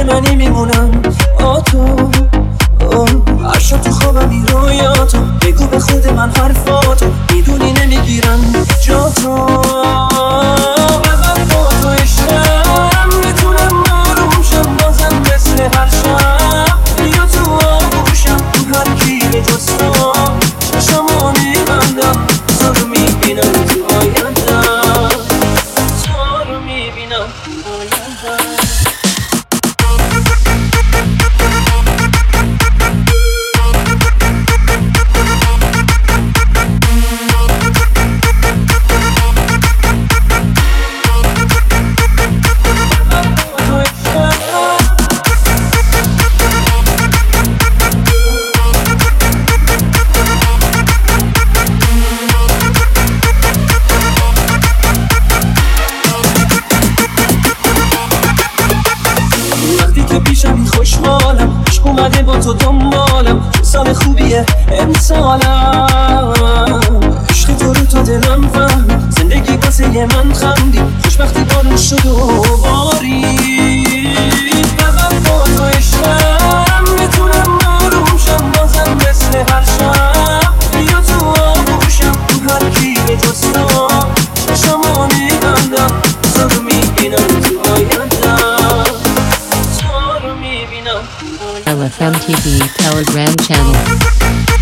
منی میمونم با تو. هر شب تو خوابم این رویاتو بگو به خود من حرفاتو، میدونی نمیگیرم جا تو. من با تو عشقم میتونم آروم شم بازم مثل هر شب. بیا تو آغوشم تو هر کی به جز تو چشمو میبندم، تو رو میبینم تو آیندم، تو رو میبینم تو آیندم. پیشم خوشحالم، عشق اومده با تو دنبالم، سال خوبیه امسالم. عشق تو رو تا دلم فهم، زندگی واسه من خندی، خوشبختی بارون شد و بارید. من با تو عشقم میتونم آروم شم بازم مثل هر شب. بیا تو آغوشم تو هر کی به جز تو چشمو میبندم، تو رو میبینم تو آیندم. LFMTV Telegram channel.